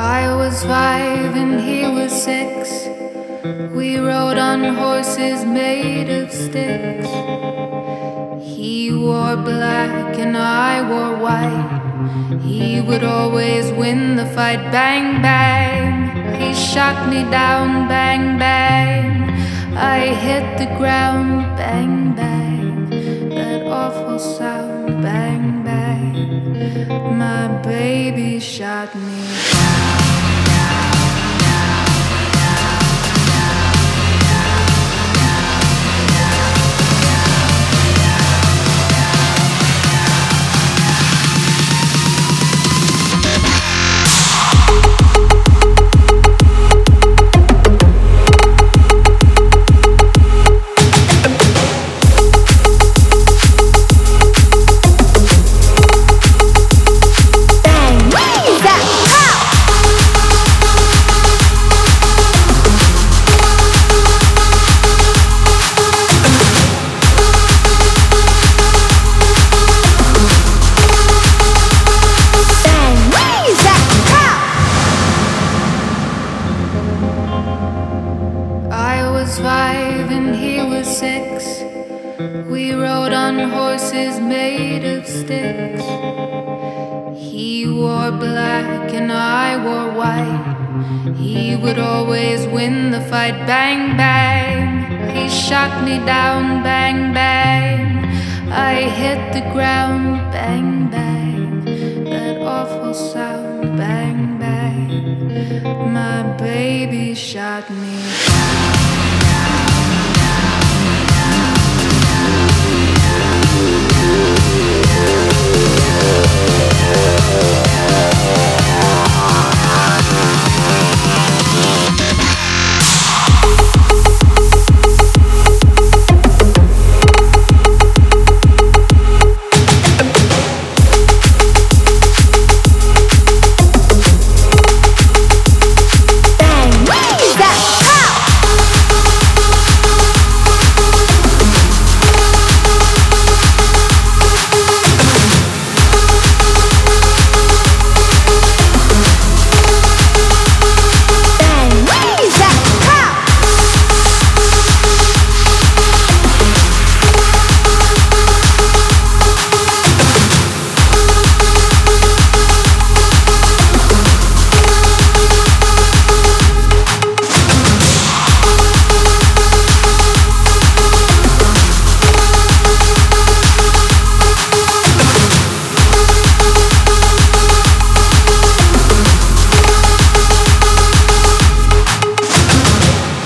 I was 5 and he was 6. We rode on horses made of sticks. He wore black and I wore white. He would always win the fight. Bang, bang. He shot me down. Bang, bang. I hit the ground. Bang, bang. That awful sound. Bang, bang. My baby shot me down. I was 5 and he was 6. We rode on horses made of sticks. He wore black and I wore white. He would always win the fight. Bang, bang. He shot me down. Bang, bang. I hit the ground. Bang, bang. That awful sound. Bang, bang. My baby shot me down.